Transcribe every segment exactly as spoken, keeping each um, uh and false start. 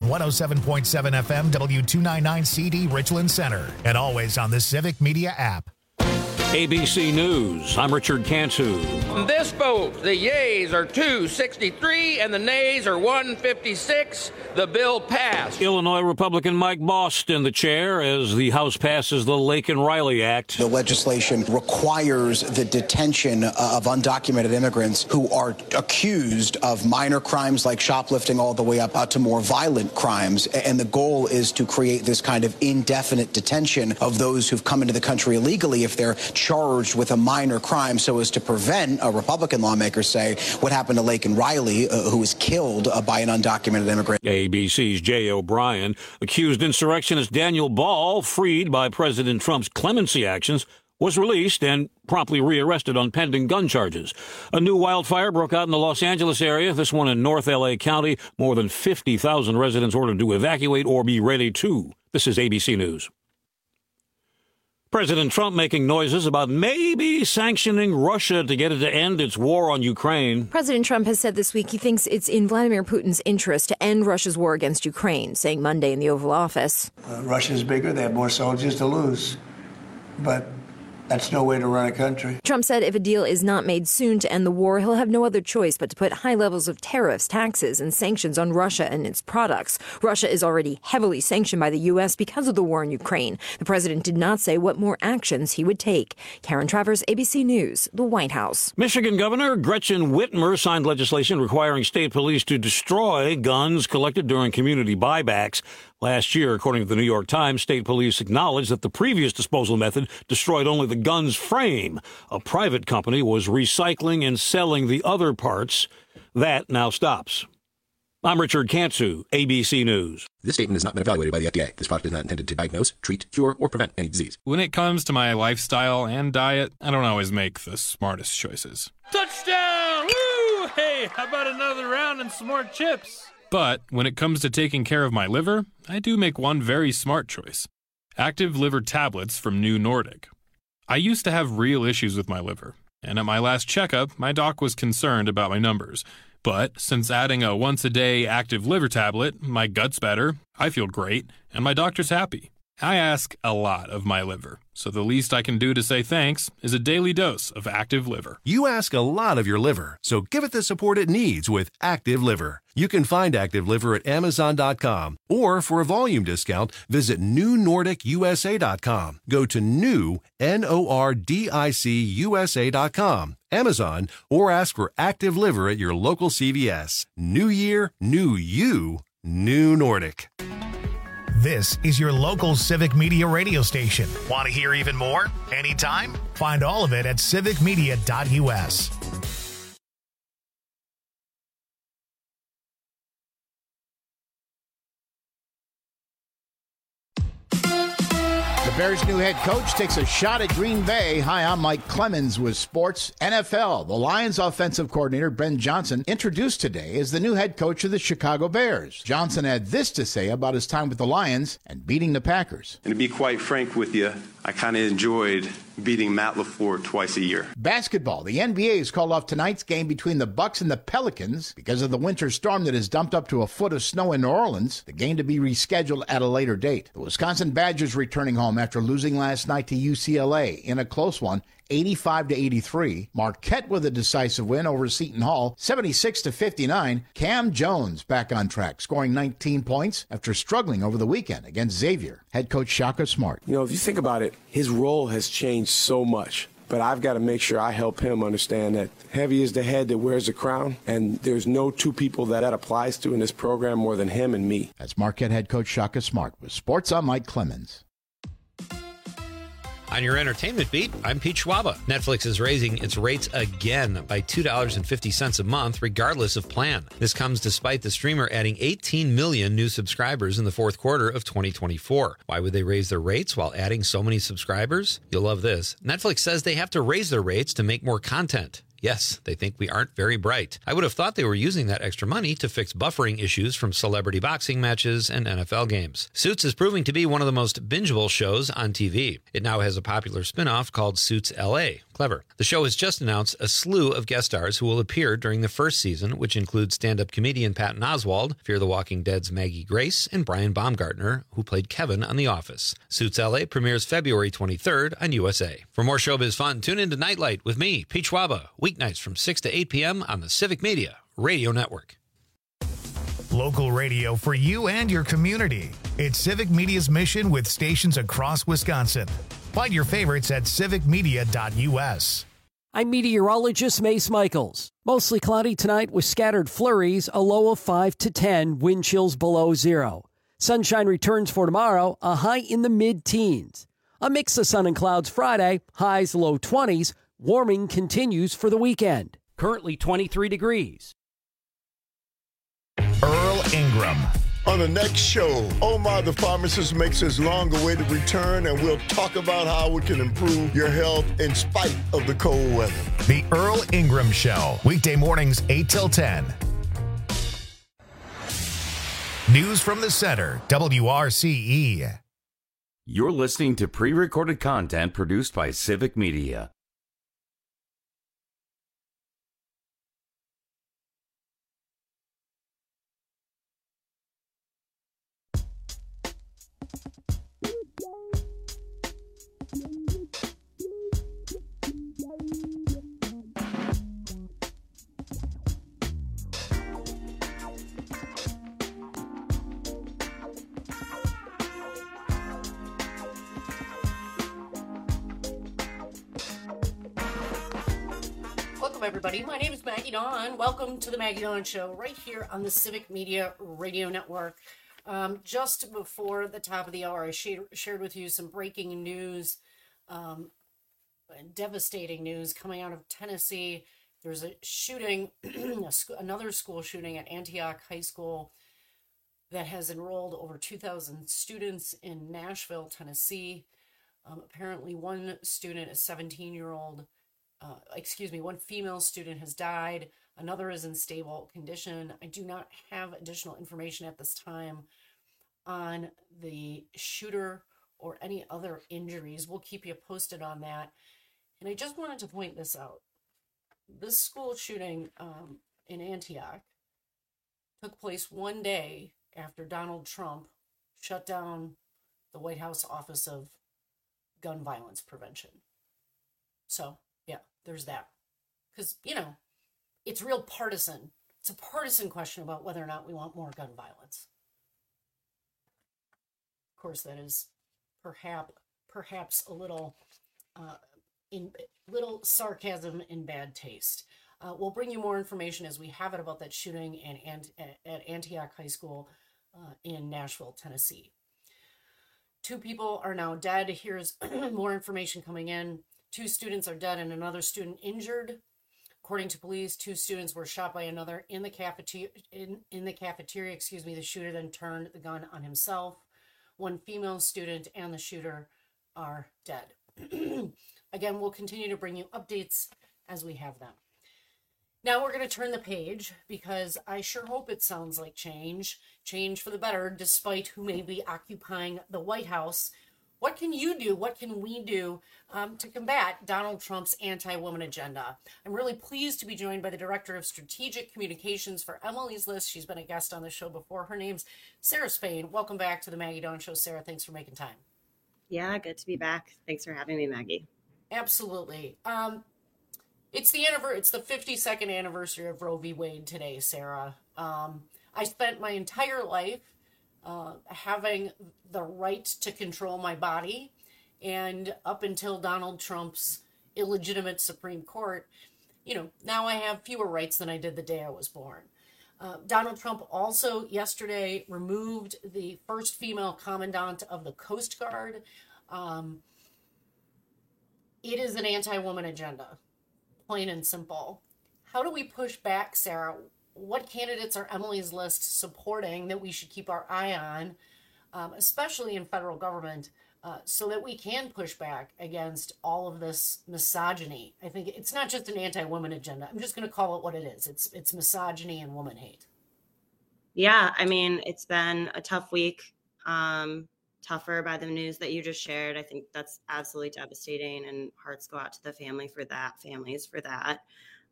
one oh seven point seven F M, W two ninety-nine C D, Richland Center. And always on the Civic Media app. A B C News, I'm Richard Cantu. This vote, the yeas are two sixty-three and the nays are one fifty-six. The bill passed. Illinois Republican Mike Bost in the chair as the House passes the Laken Riley Act. The legislation requires the detention of undocumented immigrants who are accused of minor crimes like shoplifting all the way up to more violent crimes. And the goal is to create this kind of indefinite detention of those who've come into the country illegally if they're charged with a minor crime, so as to prevent, a Republican lawmakers say, what happened to Laken Riley, uh, who was killed uh, by an undocumented immigrant. A B C's Jay O'Brien. Accused insurrectionist Daniel Ball, freed by President Trump's clemency actions, was released and promptly rearrested on pending gun charges. A new wildfire broke out in the Los Angeles area, this one in North L A County. More than fifty thousand residents ordered to evacuate or be ready to. This is A B C News. President Trump making noises about maybe sanctioning Russia to get it to end its war on Ukraine. President Trump has said this week he thinks it's in Vladimir Putin's interest to end Russia's war against Ukraine, saying Monday in the Oval Office. Uh, Russia's bigger. They have more soldiers to lose. But that's no way to run a country. Trump said if a deal is not made soon to end the war, he'll have no other choice but to put high levels of tariffs, taxes, and sanctions on Russia and its products. Russia is already heavily sanctioned by the U S because of the war in Ukraine. The president did not say what more actions he would take. Karen Travers, A B C News, the White House. Michigan Governor Gretchen Whitmer signed legislation requiring state police to destroy guns collected during community buybacks. Last year, according to the New York Times, state police acknowledged that the previous disposal method destroyed only the gun's frame. A private company was recycling and selling the other parts. That now stops. I'm Richard Cantu, A B C News. This statement has not been evaluated by the F D A. This product is not intended to diagnose, treat, cure, or prevent any disease. When it comes to my lifestyle and diet, I don't always make the smartest choices. Touchdown! Woo! Hey, how about another round and some more chips? But when it comes to taking care of my liver, I do make one very smart choice. Active liver tablets from New Nordic. I used to have real issues with my liver, and at my last checkup, my doc was concerned about my numbers. But since adding a once-a-day active liver tablet, my gut's better, I feel great, and my doctor's happy. I ask a lot of my liver, so the least I can do to say thanks is a daily dose of Active Liver. You ask a lot of your liver, so give it the support it needs with Active Liver. You can find Active Liver at Amazon dot com, or for a volume discount, visit New Nordic U S A dot com. Go to new, N O R D I C U S A dot com, Amazon, or ask for Active Liver at your local C V S. New year, new you, New Nordic. This is your local Civic Media radio station. Want to hear even more? Anytime? Find all of it at civic media dot U S. The Bears' new head coach takes a shot at Green Bay. Hi, I'm Mike Clemens with Sports N F L. The Lions offensive coordinator, Ben Johnson, introduced today as the new head coach of the Chicago Bears. Johnson had this to say about his time with the Lions and beating the Packers. And to be quite frank with you, I kind of enjoyed beating Matt LaFleur twice a year. Basketball. The N B A has called off tonight's game between the Bucks and the Pelicans because of the winter storm that has dumped up to a foot of snow in New Orleans. The game to be rescheduled at a later date. The Wisconsin Badgers returning home after losing last night to U C L A in a close one, eighty-five to eighty-three. Marquette with a decisive win over Seton Hall, seventy-six to fifty-nine. Cam Jones back on track, scoring nineteen points after struggling over the weekend against Xavier. Head coach Shaka Smart. You know, if you think about it, his role has changed so much. But I've got to make sure I help him understand that heavy is the head that wears the crown, and there's no two people that that applies to in this program more than him and me. That's Marquette head coach Shaka Smart. With Sports, I'm Mike Clemens. On your entertainment beat, I'm Pete Schwaba. Netflix is raising its rates again by two dollars and fifty cents a month, regardless of plan. This comes despite the streamer adding eighteen million new subscribers in the fourth quarter of twenty twenty-four. Why would they raise their rates while adding so many subscribers? You'll love this. Netflix says they have to raise their rates to make more content. Yes, they think we aren't very bright. I would have thought they were using that extra money to fix buffering issues from celebrity boxing matches and N F L games. Suits is proving to be one of the most bingeable shows on T V. It now has a popular spin-off called Suits L A. Clever. The show has just announced a slew of guest stars who will appear during the first season, which includes stand-up comedian Patton Oswalt, Fear the Walking Dead's Maggie Grace, and Brian Baumgartner, who played Kevin on The Office. Suits L A premieres February twenty-third on U S A. For more showbiz fun, tune in to Nightlight with me, Pete Schwaba, weeknights from six to eight p.m. on the Civic Media Radio Network. Local radio for you and your community. It's Civic Media's mission with stations across Wisconsin. Find your favorites at civic media dot u s. I'm meteorologist Mace Michaels. Mostly cloudy tonight with scattered flurries, a low of five to ten, wind chills below zero. Sunshine returns for tomorrow, a high in the mid-teens. A mix of sun and clouds Friday, highs low twenties. Warming continues for the weekend. Currently twenty-three degrees. Earl Ingram. On the next show, Omar the pharmacist makes his long-awaited return, and we'll talk about how we can improve your health in spite of the cold weather. The Earl Ingram Show, weekday mornings eight till ten. News from the center, W R C E. You're listening to pre-recorded content produced by Civic Media. Everybody, my name is Maggie Dawn. Welcome to the Maggie Dawn Show right here on the Civic Media Radio Network. Um, just before the top of the hour, I shared, shared with you some breaking news, um, devastating news coming out of Tennessee. There's a shooting, a sc- another school shooting at Antioch High School that has enrolled over two thousand students in Nashville, Tennessee. Um, apparently one student, a seventeen-year-old, Uh, excuse me, one female student has died. Another is in stable condition. I do not have additional information at this time on the shooter or any other injuries. We'll keep you posted on that. And I just wanted to point this out. This school shooting um, in Antioch took place one day after Donald Trump shut down the White House Office of Gun Violence Prevention. So, yeah, there's that. Because, you know, it's real partisan. It's a partisan question about whether or not we want more gun violence. Of course, that is perhaps perhaps a little uh, in little sarcasm in bad taste. Uh, we'll bring you more information as we have it about that shooting in, in, at Antioch High School uh, in Nashville, Tennessee. Two people are now dead. Here's more information coming in. Two students are dead and another student injured. According to police, two students were shot by another in the cafeteria. In, in the cafeteria, excuse me. The shooter then turned the gun on himself. One female student and the shooter are dead. Again, we'll continue to bring you updates as we have them. Now we're going to turn the page because I sure hope it sounds like change. Change for the better, despite who may be occupying the White House. What can you do? What can we do um, to combat Donald Trump's anti-woman agenda? I'm really pleased to be joined by the Director of Strategic Communications for Emily's List. She's been a guest on the show before. Her name's Sarah Spain. Welcome back to the Maggie Dawn Show, Sarah. Thanks for making time. Yeah, good to be back. Thanks for having me, Maggie. Absolutely. Um, it's the anniversary. It's the fifty-second anniversary of Roe v. Wade today, Sarah. Um, I spent my entire life uh, having the right to control my body, and up until Donald Trump's illegitimate Supreme Court, you know, now I have fewer rights than I did the day I was born. Uh, Donald Trump also yesterday removed the first female commandant of the Coast Guard. Um, it is an anti-woman agenda, plain and simple. How do we push back, Sarah? What candidates are Emily's List supporting that we should keep our eye on, um, especially in federal government, uh, so that we can push back against all of this misogyny? I think it's not just an anti-woman agenda. I'm just going to call it what it is. It's it's misogyny and woman hate. Yeah, I mean, it's been a tough week. Um, tougher by the news that you just shared. I think that's absolutely devastating, and hearts go out to the family for that, families for that.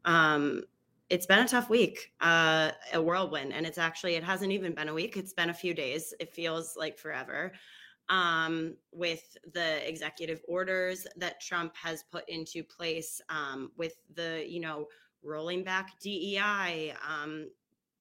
Um, it's been a tough week, uh, a whirlwind, and it's actually, it hasn't even been a week. It's been a few days. It feels like forever. Um, with the executive orders that Trump has put into place, um, with the, you know, rolling back D E I, um,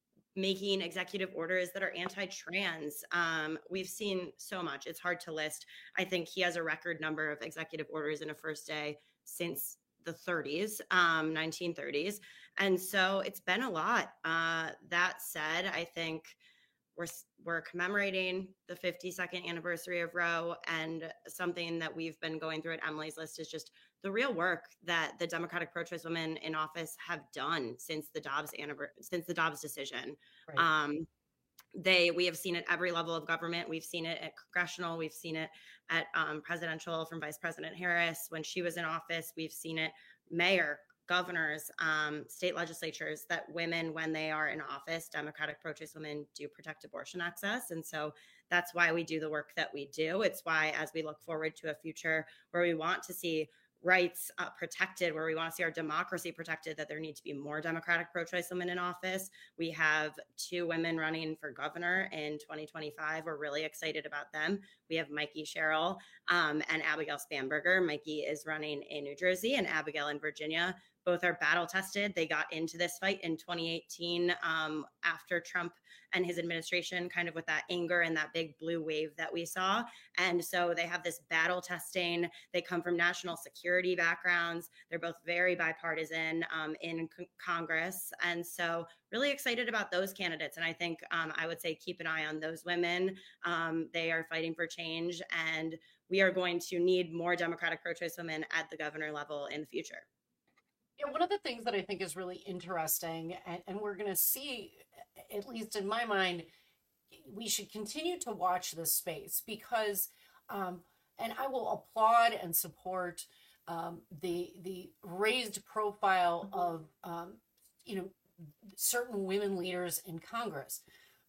making executive orders that are anti-trans. Um, we've seen so much. It's hard to list. I think he has a record number of executive orders in a first day since the thirties, um, nineteen thirties. And so it's been a lot. Uh, that said, I think we're, we're commemorating the fifty-second anniversary of Roe, and something that we've been going through at Emily's List is just the real work that the Democratic pro-choice women in office have done since the Dobbs since the Dobbs decision. Right. Um, they we have seen it at every level of government. We've seen it at congressional. We've seen it at um, presidential from Vice President Harris when she was in office. We've seen it mayor, governors, um, state legislatures, that women, when they are in office, Democratic pro-choice women do protect abortion access. And so that's why we do the work that we do. It's why, as we look forward to a future where we want to see rights uh, protected, where we want to see our democracy protected, that there need to be more Democratic pro-choice women in office. We have two women running for governor in twenty twenty-five. We're really excited about them. We have Mikey Sherrill um, and Abigail Spanberger. Mikey is running in New Jersey and Abigail in Virginia. Both are battle tested. They got into this fight in twenty eighteen um, after Trump and his administration, kind of with that anger and that big blue wave that we saw. And so they have this battle testing. They come from national security backgrounds. They're both very bipartisan um, in c- Congress. And so really excited about those candidates. And I think um, I would say keep an eye on those women. Um, they are fighting for change, and we are going to need more Democratic pro-choice women at the governor level in the future. Yeah, one of the things that I think is really interesting, and, and we're going to see, at least in my mind, we should continue to watch this space because, um, and I will applaud and support um, the the raised profile of, um, you know, certain women leaders in Congress.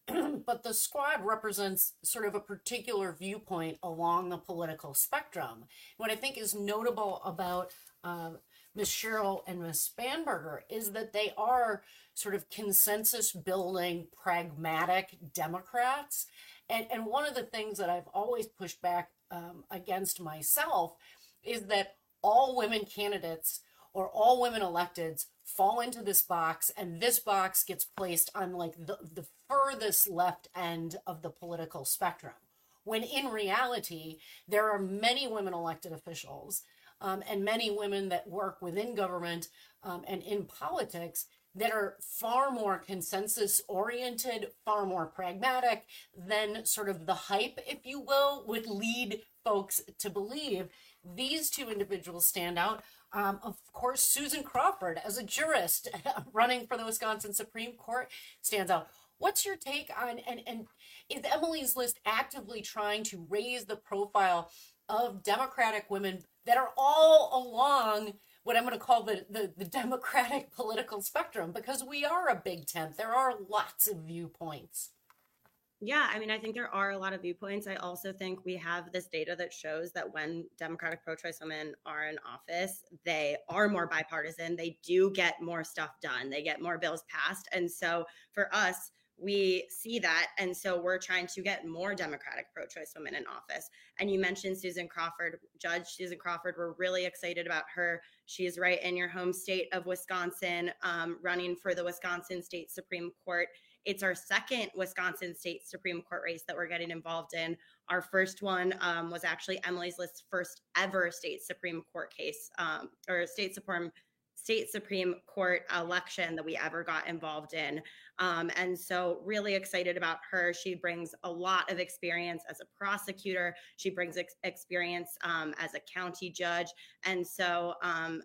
But the squad represents sort of a particular viewpoint along the political spectrum. What I think is notable about uh, Miz Sherrill and Miz Spanberger is that they are sort of consensus building, pragmatic Democrats. And, and one of the things that I've always pushed back um, against myself is that all women candidates or all women electeds fall into this box, and this box gets placed on like the, the furthest left end of the political spectrum. When in reality, there are many women elected officials um, and many women that work within government um, and in politics that are far more consensus oriented, far more pragmatic than sort of the hype, if you will, would lead folks to believe. These two individuals stand out. Um, of course, Susan Crawford, as a jurist running for the Wisconsin Supreme Court, stands out. What's your take on, and, and is Emily's List actively trying to raise the profile of Democratic women that are all along what I'm going to call the, the, the Democratic political spectrum? Because we are a big tent. There are lots of viewpoints. Yeah, I mean, I think there are a lot of viewpoints. I also think we have this data that shows that when Democratic pro-choice women are in office, they are more bipartisan. They do get more stuff done. They get more bills passed. And so for us, we see that. And so we're trying to get more Democratic pro-choice women in office. And you mentioned Susan Crawford, Judge Susan Crawford. We're really excited about her. She is right in your home state of Wisconsin, um, running for the Wisconsin State Supreme Court. It's our second Wisconsin State Supreme Court race that we're getting involved in. Our first one um, was actually Emily's List's first ever state Supreme Court case, um, or state Supreme State Supreme Court election that we ever got involved in. Um, and so really excited about her. She brings a lot of experience as a prosecutor. She brings ex- experience um, as a county judge. And so um,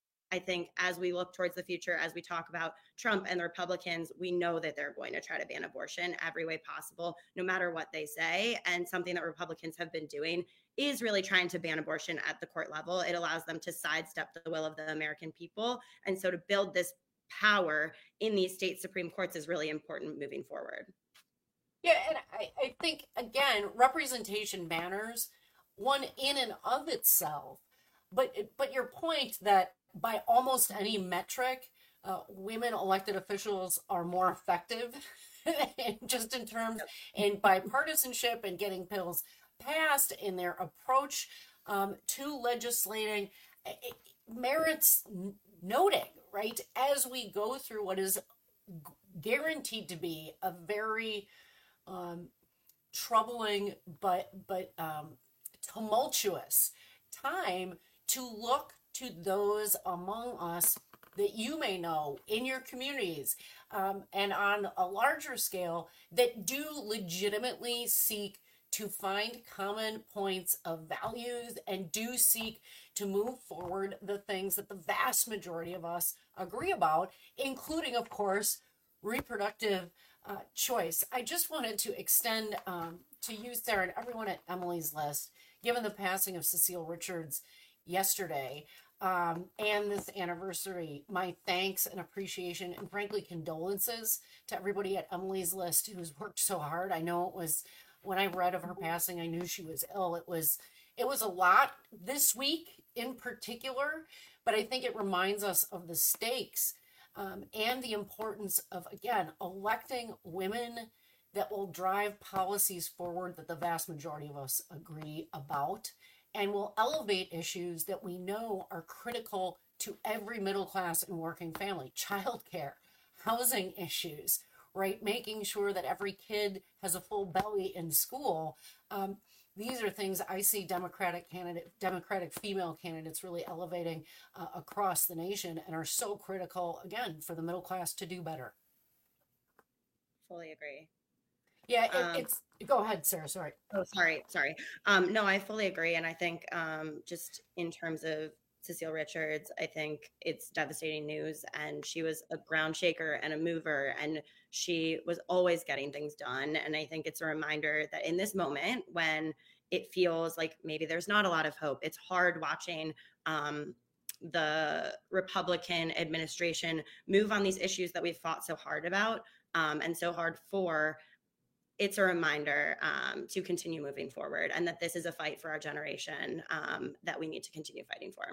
I think as we look towards the future, as we talk about Trump and the Republicans, we know that they're going to try to ban abortion every way possible, no matter what they say. And something that Republicans have been doing is really trying to ban abortion at the court level. It allows them to sidestep the will of the American people. And so to build this power in these state Supreme Courts is really important moving forward. Yeah, and I, I think, again, again, representation matters, one in and of itself. But but your point that by almost any metric, uh, women elected officials are more effective, just in terms and bipartisanship and getting bills passed in their approach um, to legislating, it merits noting, right? As we go through what is guaranteed to be a very um, troubling but but um, tumultuous time, to look to those among us that you may know in your communities um, and on a larger scale that do legitimately seek to find common points of values and do seek to move forward the things that the vast majority of us agree about, including, of course, reproductive uh, choice. I just wanted to extend um, to you, Sarah, and everyone at Emily's List, given the passing of Cecile Richards yesterday um, and this anniversary, my thanks and appreciation and frankly condolences to everybody at Emily's List who's worked so hard. I know it was, when I read of her passing, I knew she was ill. It was it was a lot this week in particular, but I think it reminds us of the stakes um, and the importance of, again, electing women that will drive policies forward that the vast majority of us agree about, and will elevate issues that we know are critical to every middle class and working family: childcare, housing issues, right? Making sure that every kid has a full belly in school. Um, these are things I see Democratic candidate, Democratic female candidates really elevating uh, across the nation, and are so critical, again, for the middle class to do better. Fully agree. Yeah, it, Um, it's, go ahead, Sarah, sorry. Oh, sorry, sorry. Um, no, I fully agree. And I think um, just in terms of Cecile Richards, I think it's devastating news. And she was a ground shaker and a mover, and she was always getting things done. And I think it's a reminder that in this moment, when it feels like maybe there's not a lot of hope, it's hard watching um, the Republican administration move on these issues that we've fought so hard about um, and so hard for. It's a reminder um, to continue moving forward, and that this is a fight for our generation um, that we need to continue fighting for.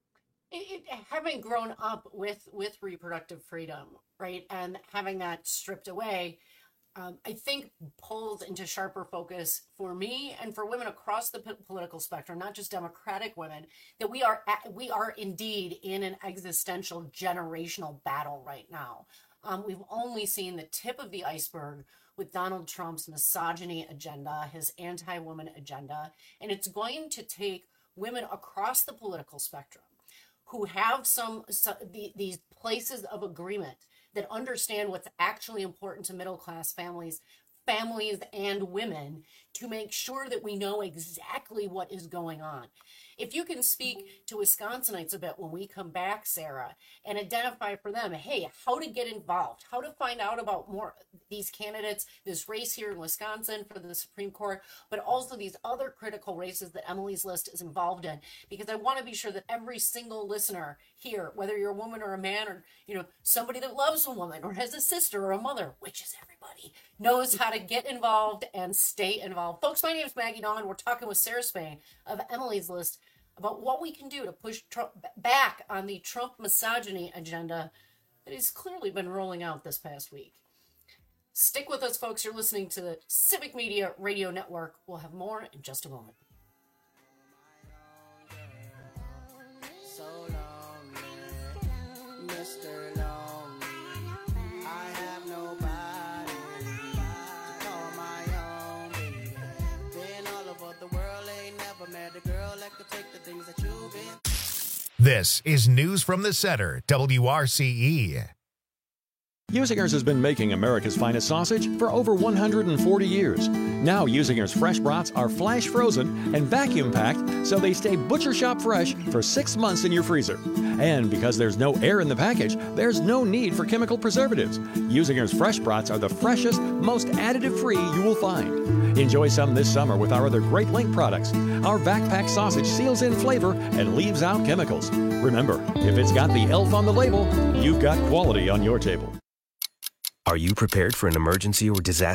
It, it, having grown up with with reproductive freedom, right, and having that stripped away, um, I think pulls into sharper focus for me and for women across the p- political spectrum, not just Democratic women, that we are at, we are indeed in an existential generational battle right now. Um, we've only seen the tip of the iceberg with Donald Trump's misogyny agenda, his anti-woman agenda, and it's going to take women across the political spectrum who have some, some the, these places of agreement that understand what's actually important to middle-class families, families and women, to make sure that we know exactly what is going on. If you can speak to Wisconsinites a bit when we come back, Sarah, and identify for them, hey, how to get involved, how to find out about more these candidates, this race here in Wisconsin for the Supreme Court, but also these other critical races that Emily's List is involved in, because I want to be sure that every single listener here, whether you're a woman or a man, or you know somebody that loves a woman or has a sister or a mother, which is everybody, knows how to get involved and stay involved. Folks, my name is Maggie Dawn. We're talking with Sarah Spain of Emily's List about what we can do to push Trump back on the Trump misogyny agenda that he's clearly been rolling out this past week. Stick with us, folks. You're listening to the Civic Media Radio Network. We'll have more in just a moment. So lonely, Mister Lonely, I have nobody to call my own, baby. Been all over the world, ain't never met a girl that could take the things that you've been. This is News from the Center, W R C E. Usinger's has been making America's finest sausage for over one hundred forty years. Now Usinger's fresh brats are flash frozen and vacuum packed so they stay butcher shop fresh for six months in your freezer. And because there's no air in the package, there's no need for chemical preservatives. Usinger's fresh brats are the freshest, most additive-free you will find. Enjoy some this summer with our other Great Link products. Our vac-packed sausage seals in flavor and leaves out chemicals. Remember, if it's got the elf on the label, you've got quality on your table. Are you prepared for an emergency or disaster?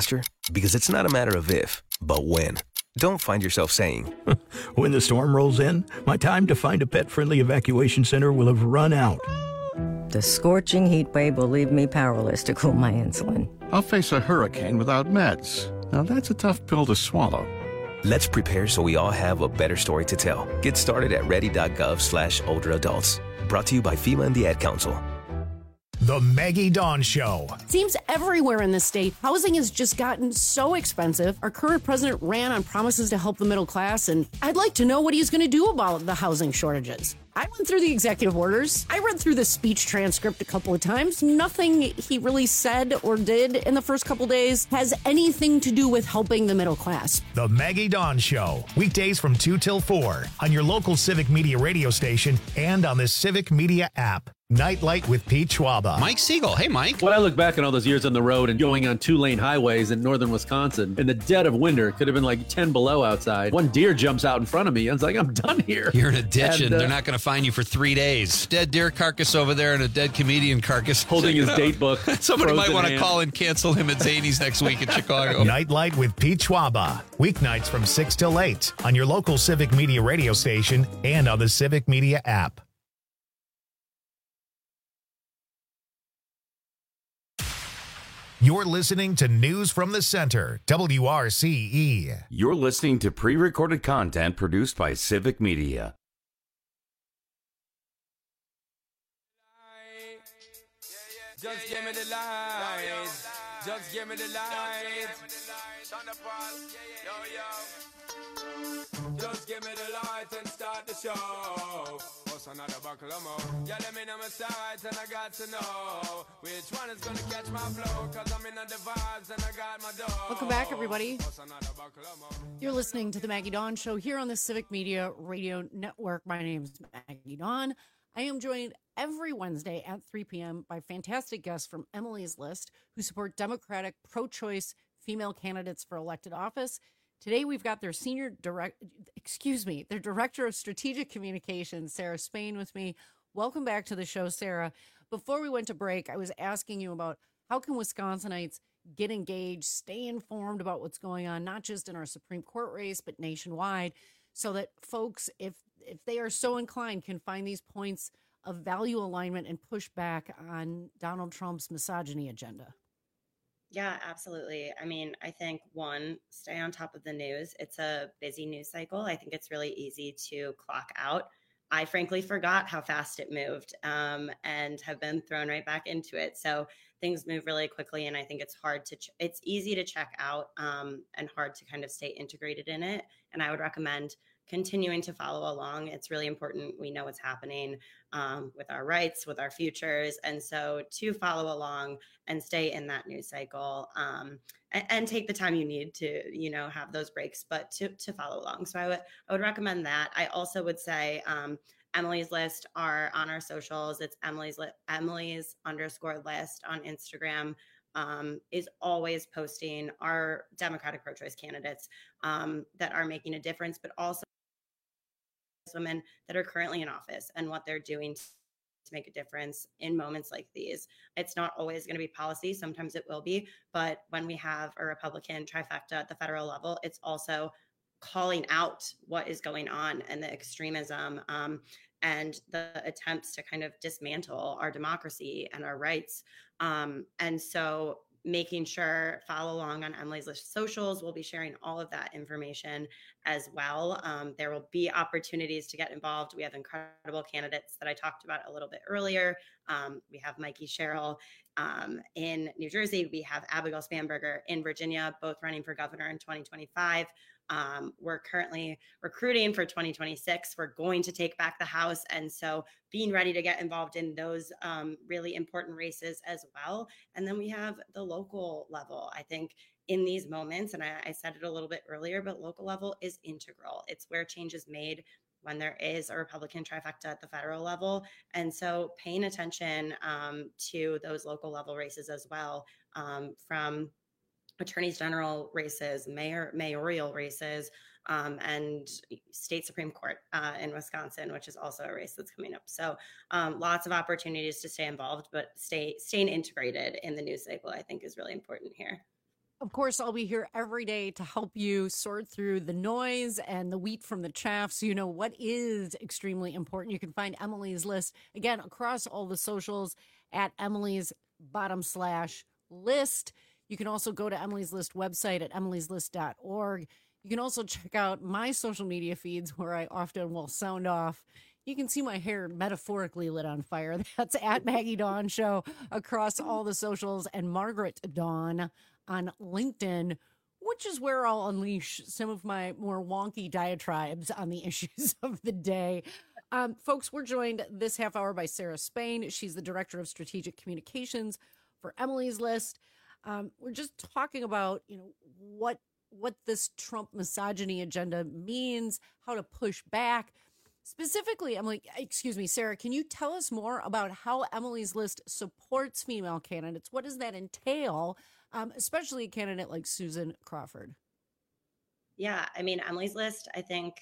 Because it's not a matter of if, but when. Don't find yourself saying, when the storm rolls in, my time to find a pet-friendly evacuation center will have run out. The scorching heat wave will leave me powerless to cool my insulin. I'll face a hurricane without meds. Now that's a tough pill to swallow. Let's prepare so we all have a better story to tell. Get started at ready.gov slash older adults. Brought to you by FEMA and the Ad Council. The Maggie Dawn Show. Seems everywhere in the state, housing has just gotten so expensive. Our current president ran on promises to help the middle class, and I'd like to know what he's going to do about the housing shortages. I went through the executive orders. I read through the speech transcript a couple of times. Nothing he really said or did in the first couple days has anything to do with helping the middle class. The Maggie Dawn Show. Weekdays from two till four on your local Civic Media radio station and on the Civic Media app. Nightlight with Pete Schwaba. Mike Siegel. Hey, Mike. When I look back on all those years on the road and going on two-lane highways in northern Wisconsin, in the dead of winter, it could have been like ten below outside. One deer jumps out in front of me. I was like, I'm done here. You're in a ditch, and, and uh, uh, they're not going to find you for three days. Dead deer carcass over there and a dead comedian carcass. Holding his date book. Somebody might want to call and cancel him at Zany's next week in Chicago. Nightlight with Pete Schwaba. Weeknights from six till eight on your local Civic Media radio station and on the Civic Media app. You're listening to News from the Center, W R C E. You're listening to pre-recorded content produced by Civic Media. Just give me the light. Just give me the light. Just give me the light and start the show. What's another buckle of more? Yeah, let me know my sides and I got to know which one is gonna catch my flow. Cause I'm in the vibes and I got my dough. Welcome back, everybody. You're listening to the Maggie Dawn Show here on the Civic Media Radio Network. My name's Maggie Dawn. I am joined every Wednesday at three p.m. by fantastic guests from Emily's List who support Democratic pro-choice female candidates for elected office. Today, we've got their senior direct, excuse me, their director of strategic communications, Sarah Spain, with me. Welcome back to the show, Sarah. Before we went to break, I was asking you about how can Wisconsinites get engaged, stay informed about what's going on, not just in our Supreme Court race, but nationwide, so that folks, if if they are so inclined, can find these points of value alignment and push back on Donald Trump's misogyny agenda. Yeah, absolutely. I mean, I think one, stay on top of the news. It's a busy news cycle. I think it's really easy to clock out. I frankly forgot how fast it moved um, and have been thrown right back into it. So things move really quickly. And I think it's hard to, ch- it's easy to check out um, and hard to kind of stay integrated in it. And I would recommend continuing to follow along. It's really important. We know what's happening um, with our rights, with our futures. And so to follow along and stay in that news cycle um, and, and take the time you need to, you know, have those breaks, but to, to follow along. So I would, I would recommend that. I also would say um, Emily's List are on our socials. It's Emily's, li- Emily's underscore list on Instagram. Um, is always posting our Democratic pro-choice candidates um, that are making a difference, but also women that are currently in office and what they're doing to make a difference in moments like these. It's not always going to be policy. Sometimes it will be. But when we have a Republican trifecta at the federal level, it's also calling out what is going on and the extremism um, and the attempts to kind of dismantle our democracy and our rights. Um, and so making sure follow along on Emily's List socials. We'll be sharing all of that information as well. Um, there will be opportunities to get involved. We have incredible candidates that I talked about a little bit earlier. Um, we have Mikey Sherrill um, in New Jersey. We have Abigail Spanberger in Virginia, both running for governor in twenty twenty-five. Um, we're currently recruiting for twenty twenty-six. We're going to take back the House. And so being ready to get involved in those um, really important races as well. And then we have the local level. I think in these moments, and I, I said it a little bit earlier, but local level is integral. It's where change is made when there is a Republican trifecta at the federal level. And so paying attention um, to those local level races as well, um, from attorneys general races, mayor, mayoral races, um, and state Supreme Court uh, in Wisconsin, which is also a race that's coming up. So um, lots of opportunities to stay involved, but stay staying integrated in the news cycle, I think, is really important here. Of course, I'll be here every day to help you sort through the noise and the wheat from the chaff so you know what is extremely important. You can find Emily's List, again, across all the socials at Emily's bottom slash list. You can also go to Emily's List website at emilys list dot org. You can also check out my social media feeds where I often will sound off. You can see my hair metaphorically lit on fire. That's at Maggie Dawn Show across all the socials, and Margaret Dawn on LinkedIn, which is where I'll unleash some of my more wonky diatribes on the issues of the day. Um, folks, we're joined this half hour by Sarah Spain. She's the Director of Strategic Communications for Emily's List. Um, we're just talking about, you know, what what this Trump misogyny agenda means, how to push back. Specifically, Emily, excuse me, Sarah, can you tell us more about how Emily's List supports female candidates? What does that entail, um, especially a candidate like Susan Crawford? Yeah, I mean, Emily's List, I think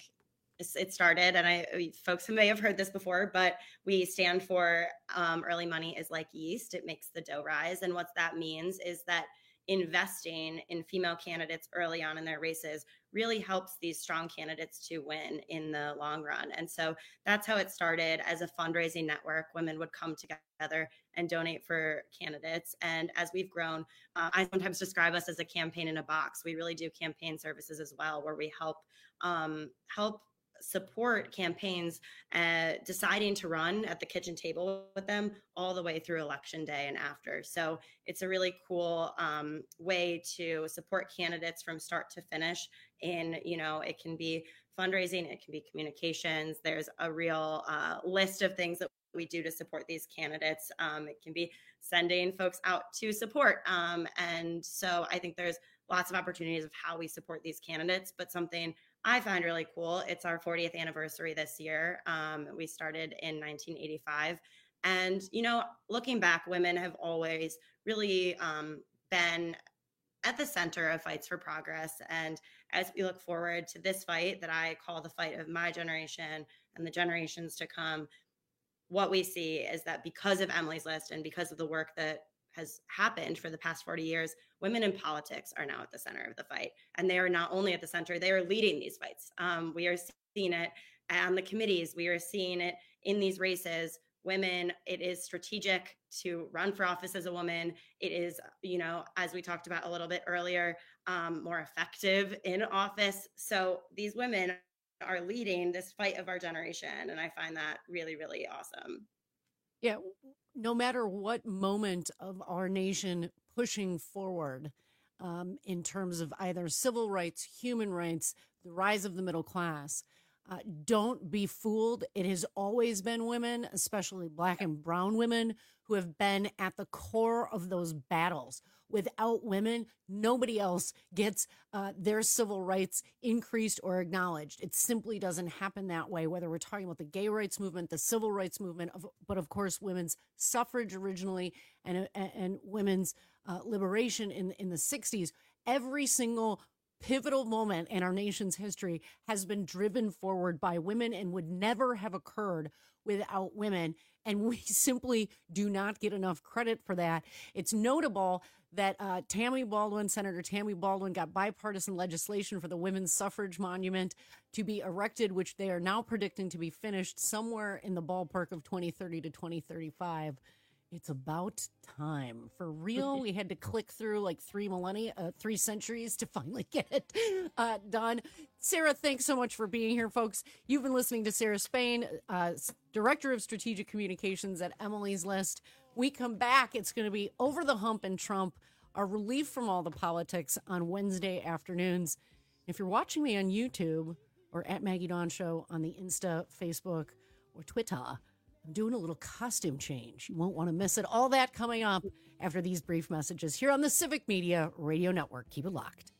it started, and I folks may have heard this before, but we stand for um, early money is like yeast. It makes the dough rise. And what that means is that investing in female candidates early on in their races really helps these strong candidates to win in the long run. And so that's how it started as a fundraising network. Women would come together and donate for candidates. And as we've grown, uh, I sometimes describe us as a campaign in a box. We really do campaign services as well, where we help um, help support campaigns uh, deciding to run at the kitchen table with them all the way through election day and after. So it's a really cool um, way to support candidates from start to finish. In, you know, it can be fundraising, it can be communications. There's a real uh, list of things that we do to support these candidates. Um, it can be sending folks out to support. Um, and so I think there's lots of opportunities of how we support these candidates, but something I find really cool. It's our fortieth anniversary this year. Um, we started in nineteen eighty-five. And, you know, looking back, women have always really um, been at the center of fights for progress. And as we look forward to this fight that I call the fight of my generation and the generations to come, what we see is that because of Emily's List and because of the work that has happened for the past forty years, women in politics are now at the center of the fight. And they are not only at the center, they are leading these fights. Um, we are seeing it on the committees. We are seeing it in these races. Women, it is strategic to run for office as a woman. It is, you know, as we talked about a little bit earlier, um, more effective in office. So these women are leading this fight of our generation. And I find that really, really awesome. Yeah. No matter what moment of our nation pushing forward um, in terms of either civil rights, human rights, the rise of the middle class, uh, don't be fooled. It has always been women, especially Black and brown women, who have been at the core of those battles. Without women, nobody else gets uh, their civil rights increased or acknowledged. It simply doesn't happen that way, whether we're talking about the gay rights movement, the civil rights movement, of, but of course, women's suffrage originally and, and, and women's uh, liberation in, in the sixties. Every single pivotal moment in our nation's history has been driven forward by women and would never have occurred without women. And we simply do not get enough credit for that. It's notable that uh, Tammy Baldwin, Senator Tammy Baldwin, got bipartisan legislation for the women's suffrage monument to be erected, which they are now predicting to be finished somewhere in the ballpark of twenty thirty to twenty thirty-five. It's about time. For real, we had to click through like three millennia, uh, three centuries to finally get it uh, done. Sarah, thanks so much for being here, folks. You've been listening to Sarah Spain, uh, Director of Strategic Communications at Emily's List. We come back, it's going to be Over the Hump and Trump, a relief from all the politics on Wednesday afternoons. If you're watching me on YouTube or at Maggie Dawn Show on the Insta, Facebook, or Twitter, I'm doing a little costume change. You won't want to miss it. All that coming up after these brief messages here on the Civic Media Radio Network. Keep it locked.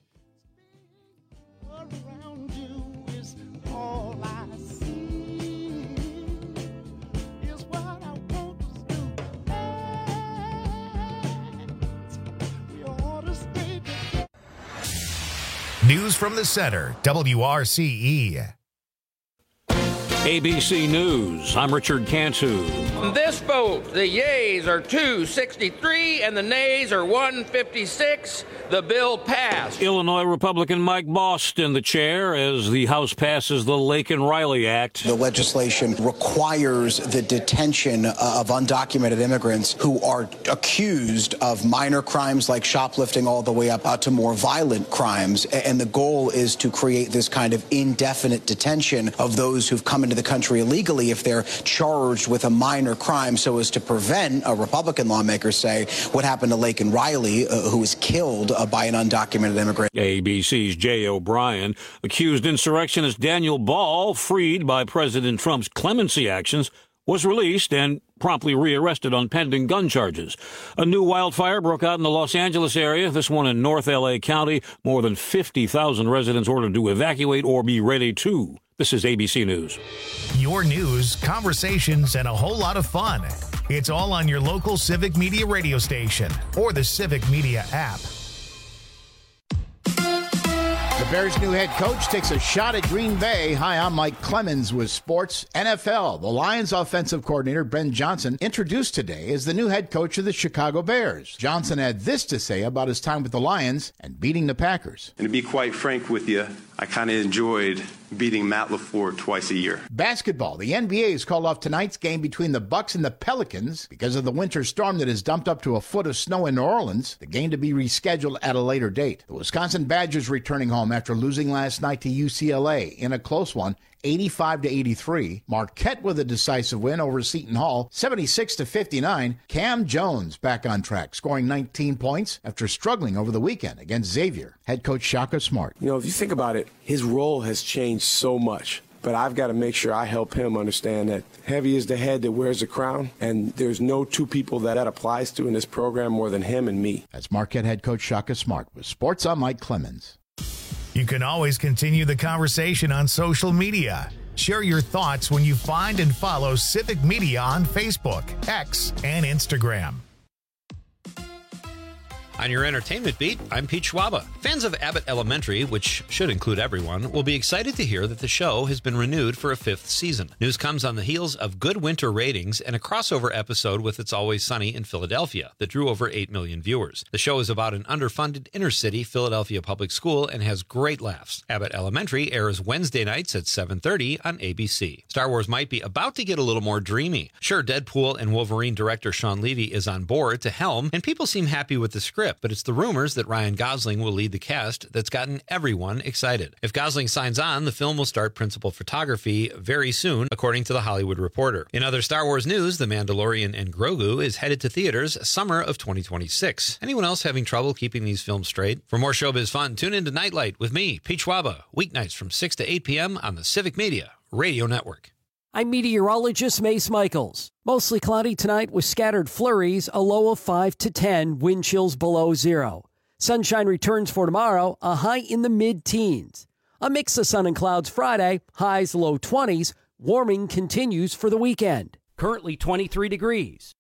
Around you is all I see. Is what I want to do. We ought to stay together. News from the center, W R C E. A B C News, I'm Richard Cantu. This vote, the yeas are two sixty-three and the nays are one fifty-six. The bill passed. Illinois Republican Mike Bost in the chair as the House passes the Laken-Riley Act. The legislation requires the detention of undocumented immigrants who are accused of minor crimes like shoplifting all the way up uh, to more violent crimes. And the goal is to create this kind of indefinite detention of those who've come into the country illegally if they're charged with a minor crime, so as to prevent, uh, Republican lawmakers say, what happened to Laken-Riley, uh, who was killed uh, by an undocumented immigrant. A B C's Jay O'Brien. Accused insurrectionist Daniel Ball, freed by President Trump's clemency actions, was released and promptly rearrested on pending gun charges. A new wildfire broke out in the Los Angeles area, this one in North L A County. More than fifty thousand residents ordered to evacuate or be ready to. This is A B C News. Your news, conversations, and a whole lot of fun. It's all on your local Civic Media radio station or the Civic Media app. The Bears' new head coach takes a shot at Green Bay. Hi, I'm Mike Clemens with Sports N F L. The Lions offensive coordinator, Ben Johnson, introduced today as the new head coach of the Chicago Bears. Johnson had this to say about his time with the Lions and beating the Packers. And to be quite frank with you, I kind of enjoyed beating Matt LaFleur twice a year. Basketball. The N B A has called off tonight's game between the Bucks and the Pelicans because of the winter storm that has dumped up to a foot of snow in New Orleans. The game to be rescheduled at a later date. The Wisconsin Badgers returning home after losing last night to U C L A in a close one, eighty-five to eighty-three. Marquette with a decisive win over Seton Hall, seventy-six to fifty-nine. Cam Jones back on track, scoring nineteen points after struggling over the weekend against Xavier. Head coach Shaka Smart. You know, if you think about it, his role has changed so much. But I've got to make sure I help him understand that heavy is the head that wears the crown, and there's no two people that that applies to in this program more than him and me. That's Marquette head coach Shaka Smart with Sports. I'm Mike Clemens. You can always continue the conversation on social media. Share your thoughts when you find and follow Civic Media on Facebook, X, and Instagram. On your entertainment beat, I'm Pete Schwaba. Fans of Abbott Elementary, which should include everyone, will be excited to hear that the show has been renewed for a fifth season. News comes on the heels of good winter ratings and a crossover episode with It's Always Sunny in Philadelphia that drew over eight million viewers. The show is about an underfunded inner-city Philadelphia public school and has great laughs. Abbott Elementary airs Wednesday nights at seven thirty on A B C. Star Wars might be about to get a little more dreamy. Sure, Deadpool and Wolverine director Sean Levy is on board to helm, and people seem happy with the script, but it's the rumors that Ryan Gosling will lead the cast that's gotten everyone excited. If Gosling signs on, the film will start principal photography very soon, according to The Hollywood Reporter. In other Star Wars news, The Mandalorian and Grogu is headed to theaters summer of twenty twenty-six. Anyone else having trouble keeping these films straight? For more showbiz fun, tune into Nightlight with me, Pete Schwaba, weeknights from six to eight p.m. on the Civic Media Radio Network. I'm meteorologist Mace Michaels. Mostly cloudy tonight with scattered flurries, a low of five to ten, wind chills below zero. Sunshine returns for tomorrow, a high in the mid-teens. A mix of sun and clouds Friday, highs low twenties. Warming continues for the weekend. Currently twenty-three degrees.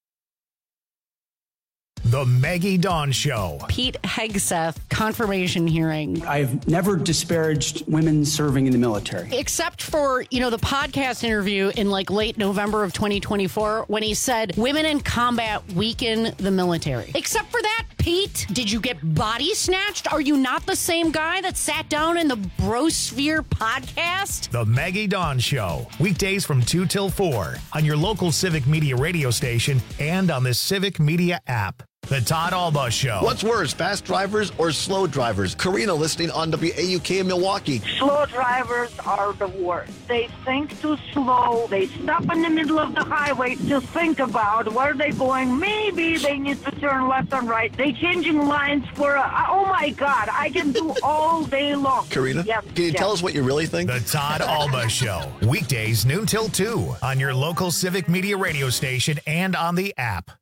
The Maggie Dawn Show. Pete Hegseth confirmation hearing. I've never disparaged women serving in the military. Except for, you know, the podcast interview in like late November of twenty twenty-four when he said women in combat weaken the military. Except for that, Pete, did you get body snatched? Are you not the same guy that sat down in the Brosphere podcast? The Maggie Dawn Show. Weekdays from two till four on your local Civic Media radio station and on the Civic Media app. The Todd Alba Show. What's worse, fast drivers or slow drivers? Karina listening on W A U K in Milwaukee. Slow drivers are the worst. They think too slow. They stop in the middle of the highway to think about where they're going. Maybe they need to turn left and right. They changing lines for, a, oh my God, I can do all day long. Karina, yes, can you yes. tell us what you really think? The Todd Alba Show. Weekdays noon till two on your local Civic Media radio station and on the app.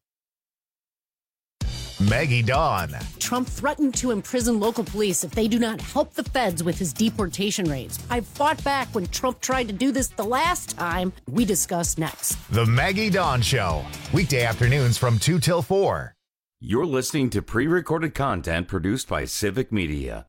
Maggie Dawn. Trump threatened to imprison local police if they do not help the feds with his deportation raids. I fought back when Trump tried to do this the last time. We discuss next. The Maggie Dawn Show. Weekday afternoons from two till four. You're listening to pre-recorded content produced by Civic Media.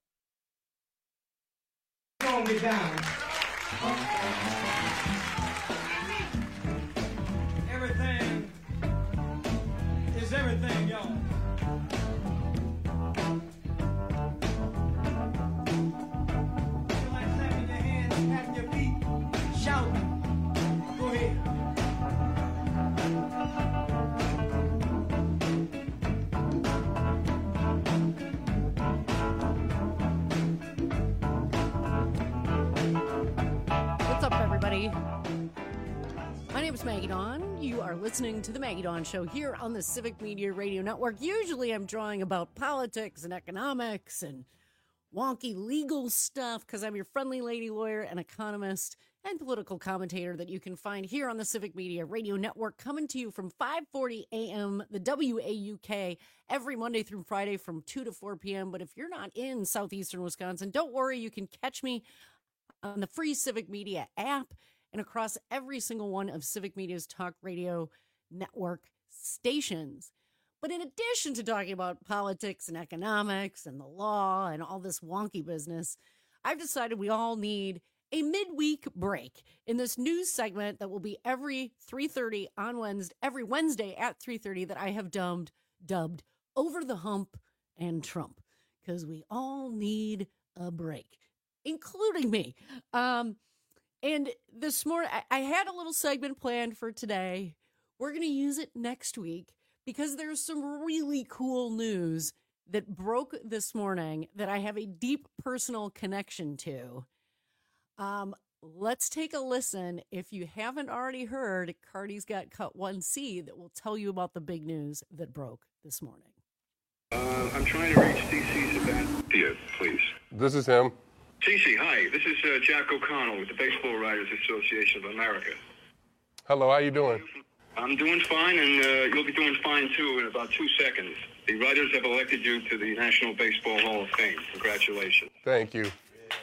everybody. My name is Maggie Dawn. You are listening to the Maggie Dawn Show here on the Civic Media Radio Network. Usually I'm drawing about politics and economics and wonky legal stuff because I'm your friendly lady lawyer and economist and political commentator that you can find here on the Civic Media Radio Network, coming to you from five forty a.m., the W A U K, every Monday through Friday from two to four p.m. But if you're not in southeastern Wisconsin, don't worry. You can catch me on the free Civic Media app and across every single one of Civic Media's talk radio network stations. But in addition to talking about politics and economics and the law and all this wonky business, I've decided we all need a midweek break in this news segment that will be every three thirty on Wednesday, every Wednesday at three thirty that I have dubbed, dubbed Over the Hump and Trump, because we all need a break, including me. Um, And this morning, I, I had a little segment planned for today. We're going to use it next week because there's some really cool news that broke this morning that I have a deep personal connection to. Um, let's take a listen. If you haven't already heard, Cardi's got Cut one C that will tell you about the big news that broke this morning. Uh, I'm trying to reach C C Sabathia, please. This is him. C C, hi. This is uh, Jack O'Connell with the Baseball Writers Association of America. Hello, how you doing? I'm doing fine, and uh, you'll be doing fine, too, in about two seconds. The writers have elected you to the National Baseball Hall of Fame. Congratulations. Thank you.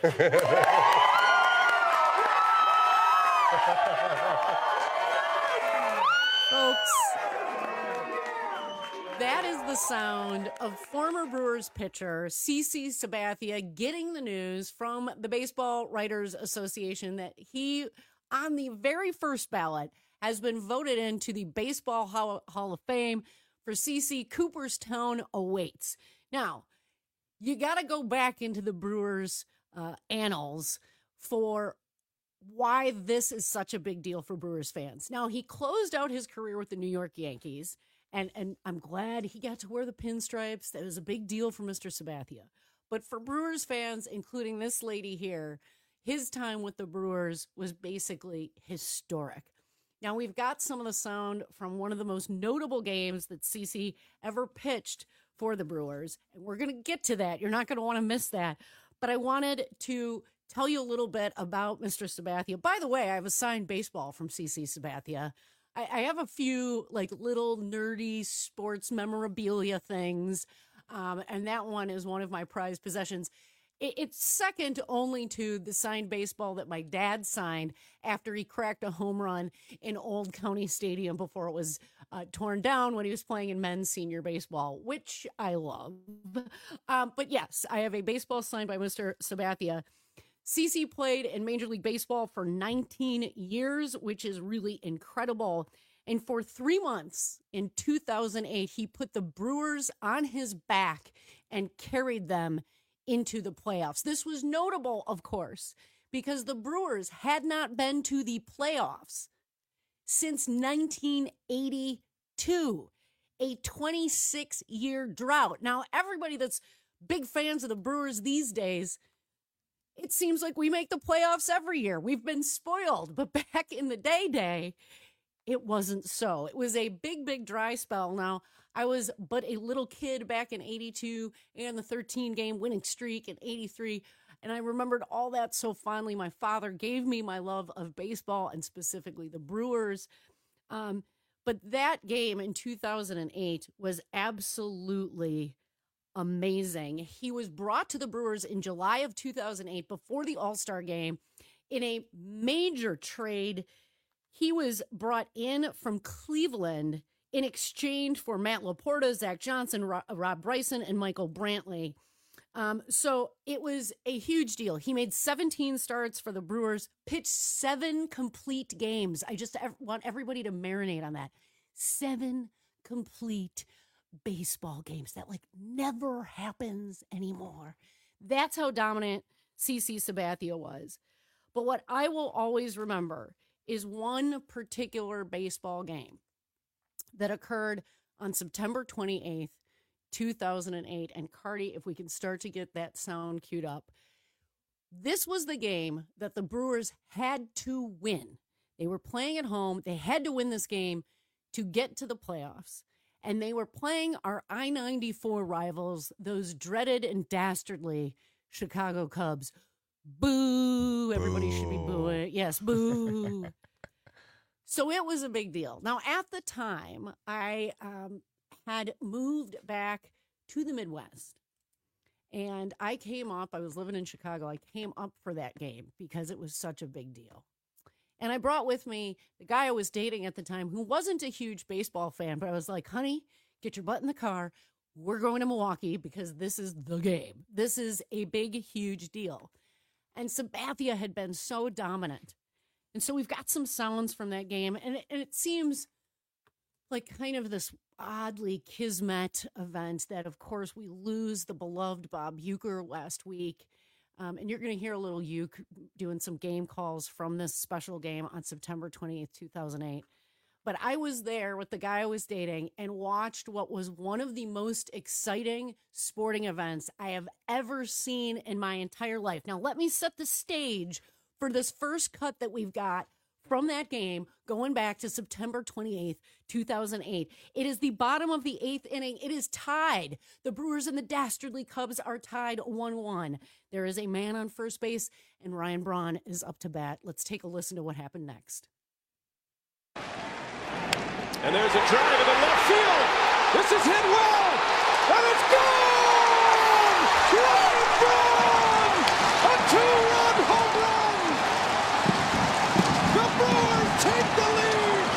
Folks, that is the sound of former Brewers pitcher C C Sabathia getting the news from the Baseball Writers Association that he, on the very first ballot, has been voted into the Baseball Hall of Fame. For C C, Cooperstown awaits. Now, you got to go back into the Brewers' uh, annals for why this is such a big deal for Brewers fans. Now, he closed out his career with the New York Yankees, and, and I'm glad he got to wear the pinstripes. That was a big deal for Mister Sabathia. But for Brewers fans, including this lady here, his time with the Brewers was basically historic. Now, we've got some of the sound from one of the most notable games that C C ever pitched for the Brewers, and we're going to get to that. You're not going to want to miss that. But I wanted to tell you a little bit about Mister Sabathia. By the way, I have a signed baseball from C C Sabathia. I, I have a few like little nerdy sports memorabilia things, um, and that one is one of my prized possessions. It, it's second only to the signed baseball that my dad signed after he cracked a home run in Old County Stadium before it was uh, torn down when he was playing in men's senior baseball, which I love. Um, but yes, I have a baseball signed by Mister Sabathia. C C played in Major League Baseball for nineteen years, which is really incredible. And for three months in two thousand eight, he put the Brewers on his back and carried them into the playoffs. This was notable, of course, because the Brewers had not been to the playoffs since nineteen eighty-two, a twenty-six year drought. Now, everybody that's big fans of the Brewers these days, it seems like we make the playoffs every year. We've been spoiled. But back in the day day, it wasn't so. It was a big, big dry spell. Now, I was but a little kid back in eighty-two and the thirteen game winning streak in eighty-three. And I remembered all that so fondly. My father gave me my love of baseball and specifically the Brewers. Um, but that game in two thousand eight was absolutely amazing. He was brought to the Brewers in July of two thousand eight before the All-Star game in a major trade. He was brought in from Cleveland in exchange for Matt Laporta, Zach Johnson, Rob Bryson, and Michael Brantley. Um, so it was a huge deal. He made seventeen starts for the Brewers, pitched seven complete games. I just want everybody to marinate on that. Seven complete baseball games. That like never happens anymore. That's how dominant C C Sabathia was. But what I will always remember is one particular baseball game that occurred on September twenty-eighth, two thousand eight. And Cardi, if we can start to get that sound queued up. This was the game that the Brewers had to win. They were playing at home. They had to win this game to get to the playoffs. And they were playing our I ninety-four rivals, those dreaded and dastardly Chicago Cubs. Boo. Everybody boo. Should be booing. Yes, boo. So it was a big deal. Now, at the time, I um, had moved back to the Midwest. And I came up, I was living in Chicago. I came up for that game because it was such a big deal. And I brought with me the guy I was dating at the time who wasn't a huge baseball fan, but I was like, honey, get your butt in the car. We're going to Milwaukee because this is the game. This is a big, huge deal. And Sabathia had been so dominant. And so we've got some sounds from that game. And it, and it seems like kind of this oddly kismet event that, of course, we lose the beloved Bob Uecker last week. Um, and you're going to hear a little Ueck doing some game calls from this special game on September twenty-eighth, two thousand eight. But I was there with the guy I was dating and watched what was one of the most exciting sporting events I have ever seen in my entire life. Now, let me set the stage for this first cut that we've got from that game going back to September twenty-eighth, two thousand eight. It is the bottom of the eighth inning. It is tied. The Brewers and the dastardly Cubs are tied one one. There is a man on first base, and Ryan Braun is up to bat. Let's take a listen to what happened next. And there's a drive in the left field. This is hit well, and it's gone! Ryan Braun! A two-run home run! The Brewers take the lead!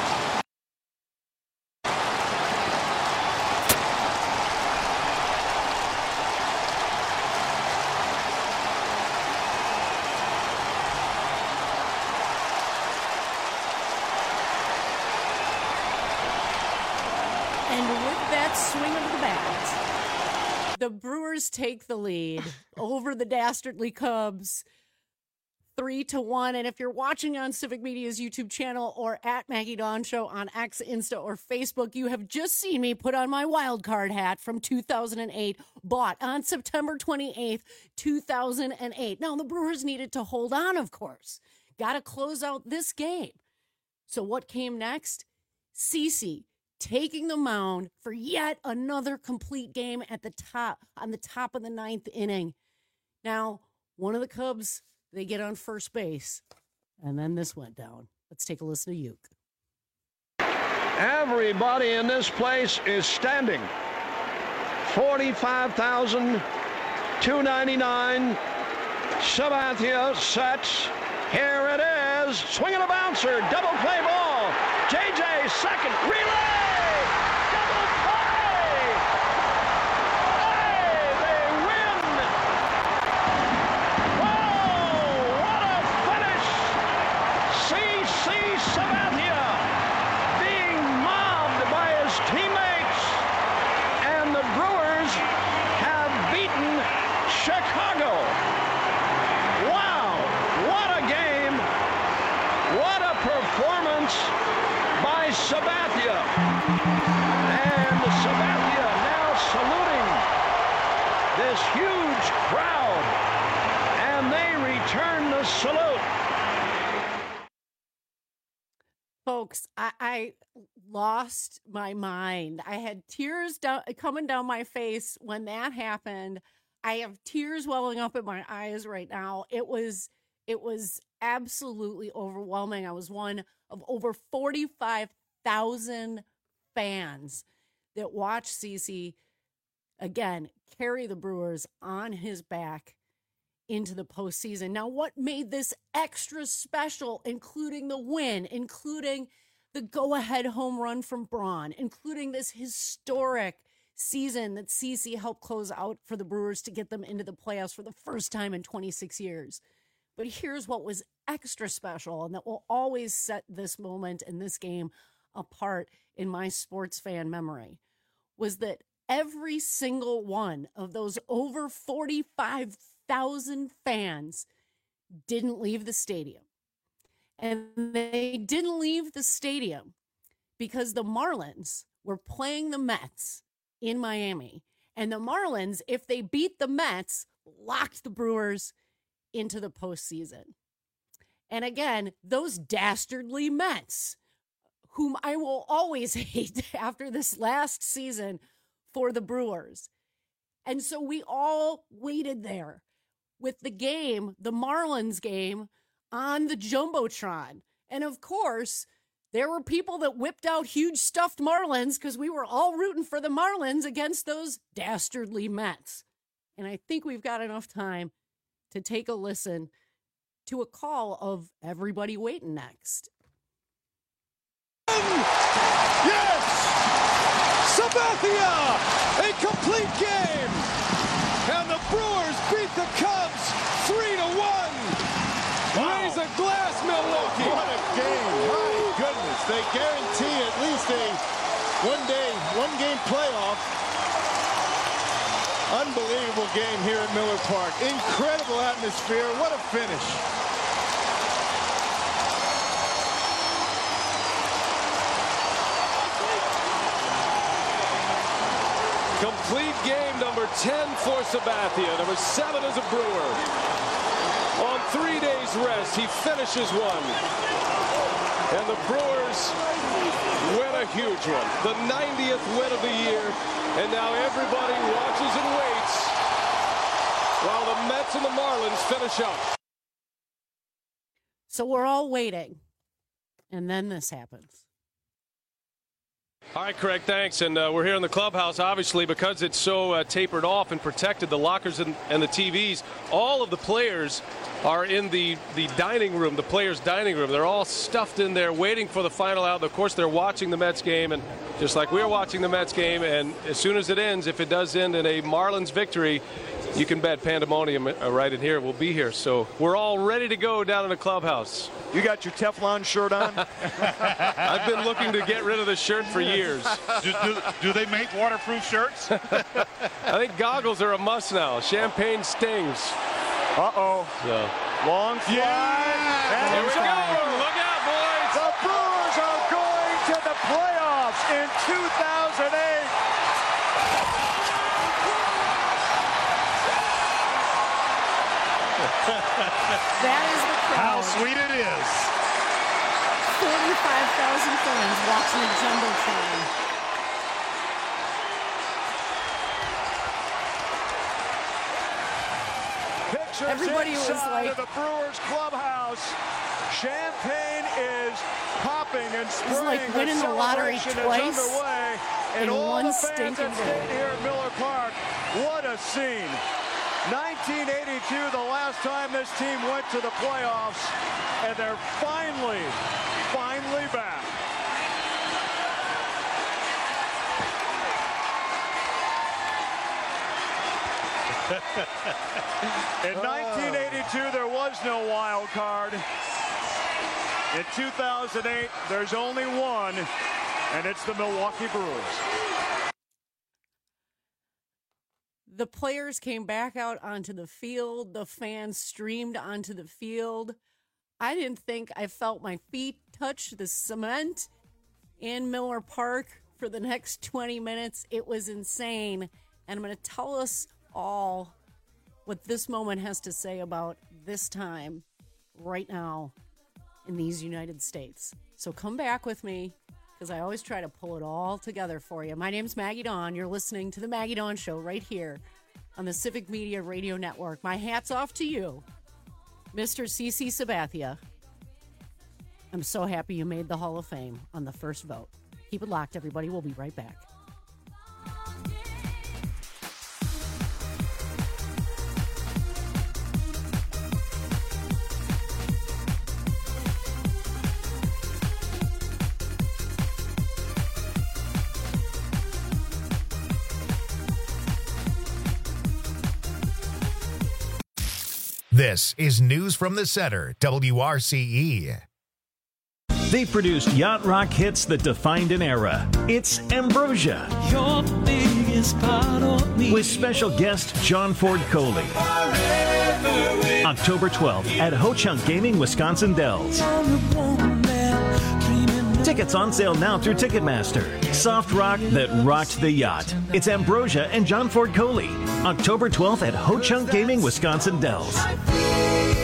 And with that swing of the bat, the Brewers take the lead over the dastardly Cubs. Three to one. And if you're watching on Civic Media's YouTube channel or at Maggie Dawn Show on X, Insta, or Facebook, you have just seen me put on my wild card hat from two thousand eight, bought on September twenty-eighth, two thousand eight. Now, the Brewers needed to hold on, of course. Got to close out this game. So what came next? CeCe taking the mound for yet another complete game at the top, on the top of the ninth inning. Now, one of the Cubs, they get on first base, and then this went down. Let's take a listen to Ueck. Everybody in this place is standing. forty-five thousand two hundred ninety-nine. Sabathia sets. Here it is. Swinging a bouncer. Double play ball. J J second. Relay. Double play. Hey, they win. Oh, what a finish. CeCe Sabathia being mobbed by his teammates. And the Brewers have beaten Chicago. Wow, what a game. What a performance by Sabathia. And Sabathia now saluting this huge crowd. And they return the salute. Folks, I, I lost my mind. I had tears down, coming down my face when that happened. I have tears welling up in my eyes right now. It was it was absolutely overwhelming. I was one of over forty-five thousand fans that watched CeCe, again, carry the Brewers on his back into the postseason. Now, what made this extra special, including the win, including the go-ahead home run from Braun, including this historic season that CeCe helped close out for the Brewers to get them into the playoffs for the first time in twenty-six years. But here's what was extra special, and that will always set this moment and this game apart in my sports fan memory, was that every single one of those over forty-five thousand fans didn't leave the stadium. And they didn't leave the stadium because the Marlins were playing the Mets in Miami. And the Marlins, if they beat the Mets, locked the Brewers into the postseason. And again, those dastardly Mets, whom I will always hate after this last season for the Brewers. And so we all waited there with the game, the Marlins game, on the Jumbotron. And of course, there were people that whipped out huge stuffed Marlins because we were all rooting for the Marlins against those dastardly Mets. And I think we've got enough time to take a listen to a call of everybody waiting next. Yes! Sabathia! A complete game! And the Brewers beat the Cubs three to one! Wow. Raise a glass, Milwaukee! What a game! My goodness! They guarantee at least a one-day, one-game playoff. Unbelievable game here at Miller Park. Incredible atmosphere. What a finish. Complete game number ten for Sabathia. Number seven is a Brewer. On three days rest, he finishes one. And the Brewers win a huge one. The ninetieth win of the year. And now everybody watches and waits while the Mets and the Marlins finish up. So we're all waiting. And then this happens. All right, Craig, thanks. And uh, we're here in the clubhouse, obviously, because it's so uh, tapered off and protected, the lockers and, and the T Vs. All of the players are in the, the dining room, the players' dining room. They're all stuffed in there waiting for the final out. Of course, they're watching the Mets game, and just like we're watching the Mets game. And as soon as it ends, if it does end in a Marlins victory, you can bet pandemonium right in here will be here. So we're all ready to go down in the clubhouse. You got your Teflon shirt on? I've been looking to get rid of the shirt for years. Do, do, do they make waterproof shirts? I think goggles are a must now. Champagne stings. Uh-oh. So. Long fly. Yeah. And Here we go. Look out, boys. The Brewers are going to the playoffs in two thousand eight. That is the crowd. How sweet it is. forty-five thousand fans watching the Jumbotron. Pictures Everybody was like, of the Brewers clubhouse. Champagne is popping and it's spraying. like winning the lottery twice is underway, and in all one the fans stinking that day. stayed here at Miller Park. What a scene. nineteen eighty-two, the last time this team went to the playoffs, and they're finally, finally back. In nineteen eighty-two, there was no wild card. In two thousand eight, there's only one, and it's the Milwaukee Brewers. The players came back out onto the field. The fans streamed onto the field. I didn't think I felt my feet touch the cement in Miller Park for the next twenty minutes. It was insane. And I'm going to tell us all what this moment has to say about this time right now in these United States. So come back with me, because I always try to pull it all together for you. My name's Maggie Dawn. You're listening to The Maggie Dawn Show right here on the Civic Media Radio Network. My hat's off to you, Mister C C Sabathia. I'm so happy you made the Hall of Fame on the first vote. Keep it locked, everybody. We'll be right back. This is News from the Center, W R C E. They produced yacht rock hits that defined an era. It's Ambrosia. Your biggest part of me. With special guest John Ford Coley. October twelfth at Ho Chunk Gaming, Wisconsin Dells. Tickets on sale now through Ticketmaster. Soft rock that rocked the yacht. It's Ambrosia and John Ford Coley. October twelfth at Ho Chunk Gaming, Wisconsin Dells.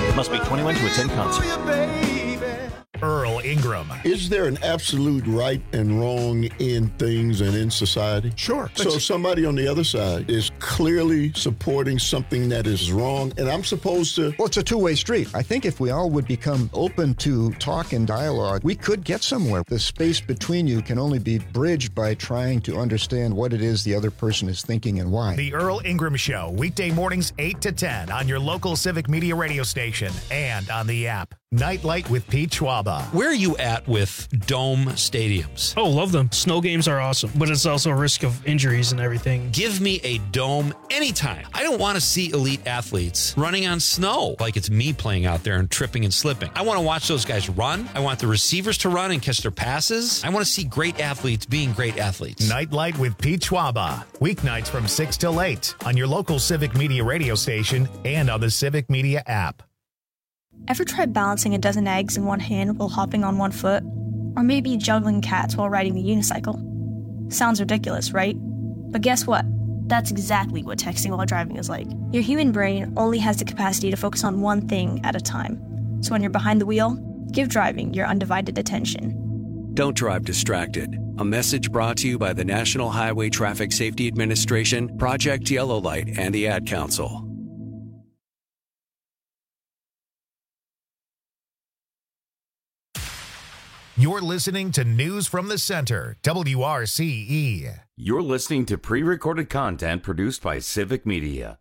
Must be twenty-one to attend concert. Earl Ingram. Is there an absolute right and wrong in things and in society? Sure. So somebody on the other side is clearly supporting something that is wrong, and I'm supposed to... Well, it's a two-way street. I think if we all would become open to talk and dialogue, we could get somewhere. The space between you can only be bridged by trying to understand what it is the other person is thinking and why. The Earl Ingram Show, weekday mornings eight to ten on your local Civic Media radio station and on the app. Nightlight with Pete Schwaba. Where are you at with dome stadiums? Oh, love them. Snow games are awesome, but it's also a risk of injuries and everything. Give me a dome anytime. I don't want to see elite athletes running on snow like it's me playing out there and tripping and slipping. I want to watch those guys run. I want the receivers to run and catch their passes. I want to see great athletes being great athletes. Nightlight with Pete Schwaba. Weeknights from six till eight on your local Civic Media radio station and on the Civic Media app. Ever tried balancing a dozen eggs in one hand while hopping on one foot? Or maybe juggling cats while riding the unicycle? Sounds ridiculous, right? But guess what? That's exactly what texting while driving is like. Your human brain only has the capacity to focus on one thing at a time. So when you're behind the wheel, give driving your undivided attention. Don't drive distracted. A message brought to you by the National Highway Traffic Safety Administration, Project Yellow Light, and the Ad Council. You're listening to News from the Center, W R C E. You're listening to pre-recorded content produced by Civic Media.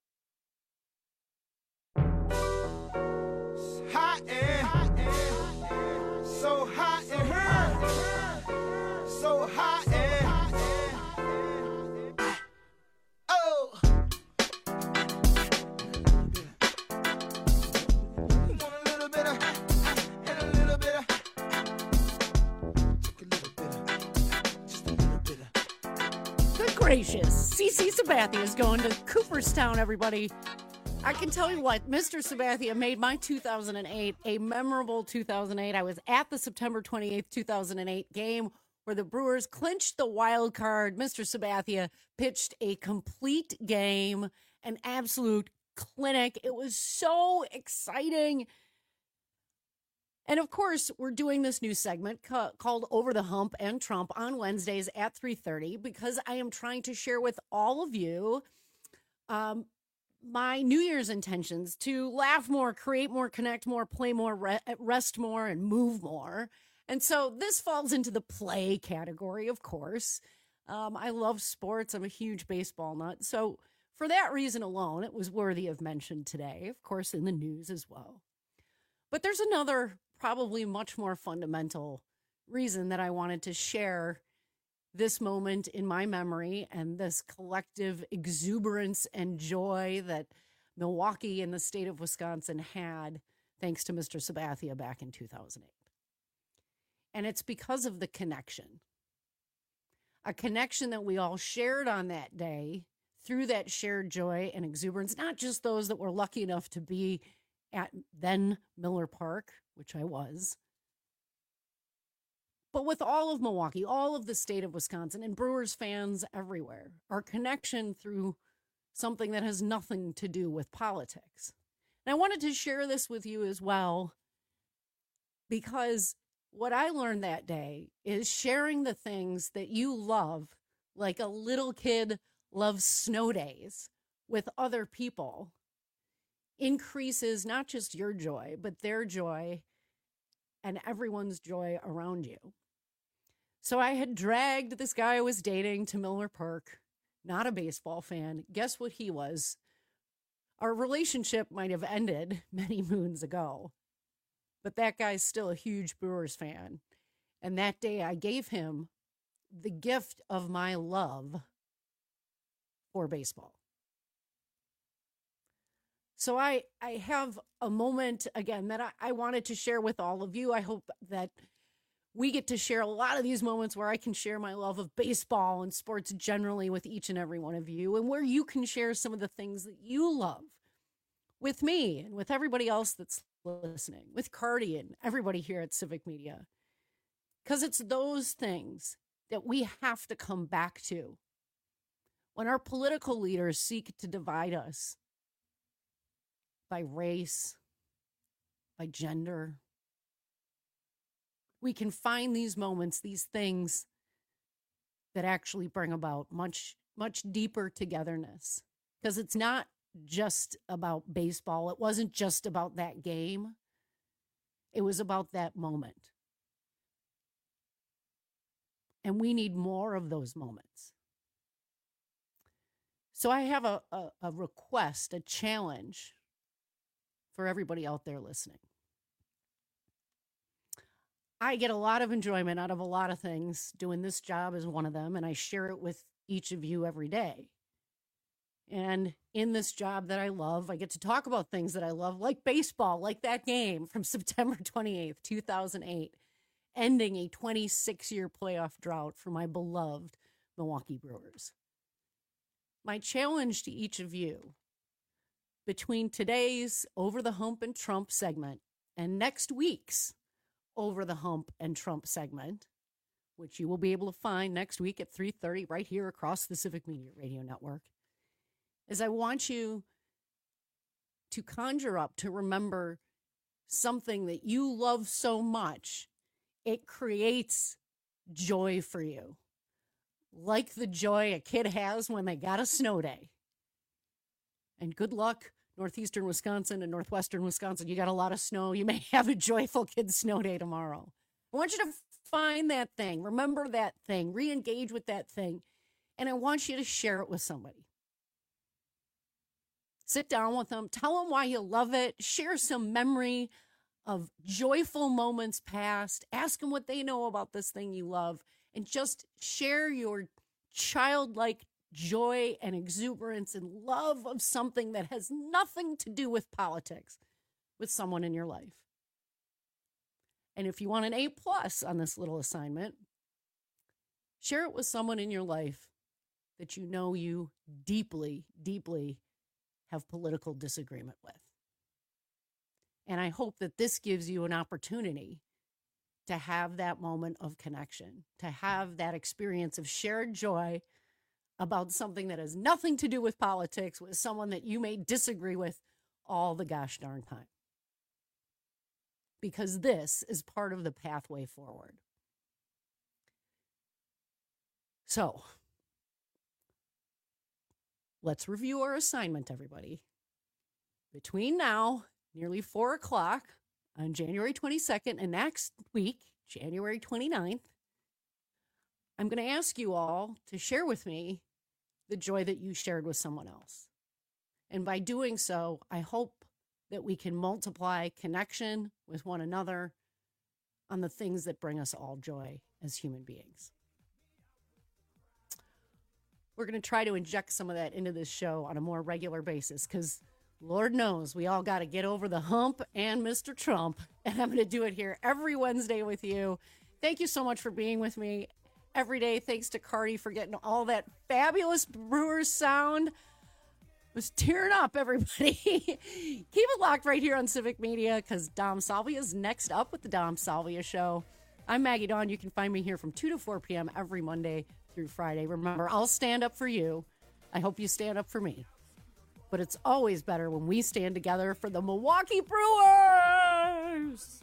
Hot and, hot and, so hot and hurt, so hot and, oh. Want a little bit of, and a little bit of. Good gracious. C C Sabathia is going to Cooperstown, everybody. I can tell you what, Mister Sabathia made my two thousand eight a memorable two thousand eight. I was at the September twenty-eighth, two thousand eight game where the Brewers clinched the wild card. Mister Sabathia pitched a complete game, an absolute clinic. It was so exciting. And of course, we're doing this new segment ca- called Over the Hump and Trump on Wednesdays at three thirty because I am trying to share with all of you um, my New Year's intentions to laugh more, create more, connect more, play more, re- rest more, and move more. And so this falls into the play category, of course. Um, I love sports. I'm a huge baseball nut. So for that reason alone, it was worthy of mention today, of course, in the news as well. But there's another probably much more fundamental reason that I wanted to share this moment in my memory and this collective exuberance and joy that Milwaukee and the state of Wisconsin had thanks to Mister Sabathia back in two thousand eight. And it's because of the connection. A connection that we all shared on that day through that shared joy and exuberance, not just those that were lucky enough to be at then Miller Park, which I was, but with all of Milwaukee, all of the state of Wisconsin, and Brewers fans everywhere, our connection through something that has nothing to do with politics. And I wanted to share this with you as well, because what I learned that day is sharing the things that you love, like a little kid loves snow days, with other people, increases not just your joy, but their joy and everyone's joy around you. So I had dragged this guy I was dating to Miller Park, not a baseball fan. Guess what he was? Our relationship might have ended many moons ago, but that guy's still a huge Brewers fan. And that day I gave him the gift of my love for baseball. So I, I have a moment, again, that I, I wanted to share with all of you. I hope that we get to share a lot of these moments where I can share my love of baseball and sports generally with each and every one of you, and where you can share some of the things that you love with me and with everybody else that's listening, with Cardi and everybody here at Civic Media. Because it's those things that we have to come back to when our political leaders seek to divide us by race, by gender. We can find these moments, these things that actually bring about much, much deeper togetherness. Because it's not just about baseball. It wasn't just about that game. It was about that moment. And we need more of those moments. So I have a, a, a request, a challenge for everybody out there listening. I get a lot of enjoyment out of a lot of things. Doing this job is one of them, and I share it with each of you every day. And in this job that I love, I get to talk about things that I love, like baseball, like that game from September twenty-eighth, two thousand eight, ending a twenty-six-year playoff drought for my beloved Milwaukee Brewers. My challenge to each of you, between today's Over the Hump and Trump segment and next week's Over the Hump and Trump segment, which you will be able to find next week at three thirty right here across the Civic Media Radio Network, is I want you to conjure up, to remember something that you love so much, it creates joy for you. Like the joy a kid has when they got a snow day. And good luck, northeastern Wisconsin and northwestern Wisconsin. You got a lot of snow. You may have a joyful kid's snow day tomorrow. I want you to find that thing. Remember that thing. Re-engage with that thing. And I want you to share it with somebody. Sit down with them. Tell them why you love it. Share some memory of joyful moments past. Ask them what they know about this thing you love. And just share your childlike joy and exuberance and love of something that has nothing to do with politics with someone in your life. And if you want an A plus on this little assignment, share it with someone in your life that you know you deeply, deeply have political disagreement with. And I hope that this gives you an opportunity to have that moment of connection, to have that experience of shared joy about something that has nothing to do with politics with someone that you may disagree with all the gosh darn time. Because this is part of the pathway forward. So, let's review our assignment, everybody. Between now, nearly four o'clock, on January twenty-second and next week, January twenty-ninth, I'm going to ask you all to share with me the joy that you shared with someone else. And by doing so, I hope that we can multiply connection with one another on the things that bring us all joy as human beings. We're going to try to inject some of that into this show on a more regular basis because Lord knows we all got to get over the hump and Mister Trump. And I'm going to do it here every Wednesday with you. Thank you so much for being with me every day. Thanks to Cardi for getting all that fabulous Brewers sound. I was tearing up, everybody. Keep it locked right here on Civic Media because Dom Salvia is next up with the Dom Salvia Show. I'm Maggie Dawn. You can find me here from two to four p.m. every Monday through Friday. Remember, I'll stand up for you. I hope you stand up for me. But it's always better when we stand together for the Milwaukee Brewers.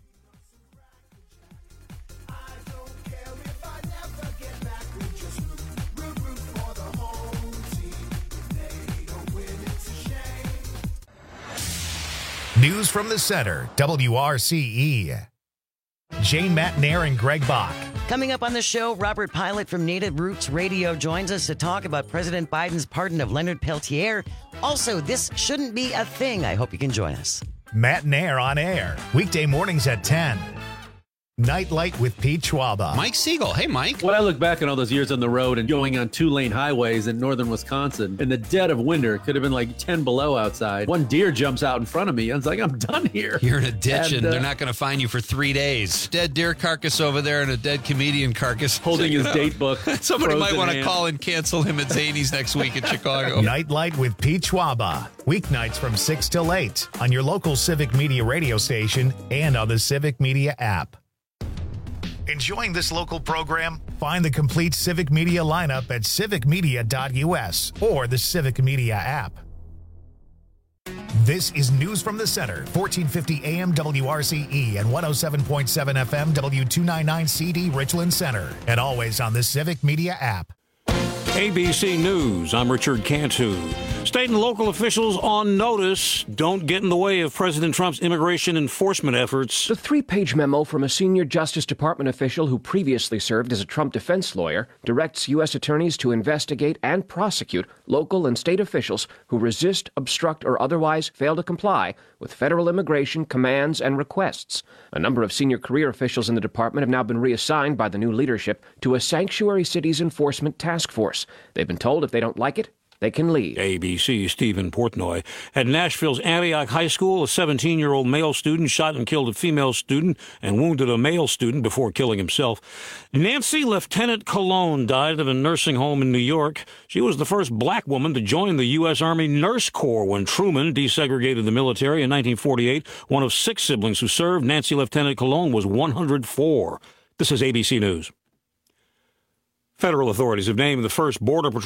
News from the center, W R C E. Jane Matnair and Greg Bach. Coming up on the show, Robert Pilot from Native Roots Radio joins us to talk about President Biden's pardon of Leonard Peltier. Also, this shouldn't be a thing. I hope you can join us. Matnair on air, weekday mornings at ten. Nightlight with Pete Schwaba. Mike Siegel. Hey, Mike. When I look back on all those years on the road and going on two-lane highways in northern Wisconsin, in the dead of winter, it could have been like ten below outside. One deer jumps out in front of me. I was like, I'm done here. You're in a ditch, and, and uh, uh, they're not going to find you for three days. Dead deer carcass over there and a dead comedian carcass. Holding his date book. Somebody might want to call and cancel him at Zany's next week in Chicago. Nightlight with Pete Schwaba. Weeknights from six till eight on your local Civic Media radio station and on the Civic Media app. Enjoying this local program? Find the complete Civic Media lineup at civic media dot u s or the Civic Media app. This is News from the Center, fourteen fifty A M W R C E and one oh seven point seven F M W two ninety-nine C D Richland Center, and always on the Civic Media app. A B C News, I'm Richard Cantu. State and local officials on notice. Don't get in the way of President Trump's immigration enforcement efforts. The three-page memo from a senior Justice Department official who previously served as a Trump defense lawyer directs U S attorneys to investigate and prosecute local and state officials who resist, obstruct, or otherwise fail to comply with federal immigration commands and requests. A number of senior career officials in the department have now been reassigned by the new leadership to a sanctuary cities enforcement task force. They've been told if they don't like it, they can leave. A B C Stephen Portnoy. At Nashville's Antioch High School, a seventeen-year-old male student shot and killed a female student and wounded a male student before killing himself. Nancy Lieutenant Colon died at a nursing home in New York. She was the first black woman to join the U S Army Nurse Corps when Truman desegregated the military in nineteen forty-eight. One of six siblings who served, Nancy Lieutenant Colon was one hundred four. This is A B C News. Federal authorities have named the first Border Patrol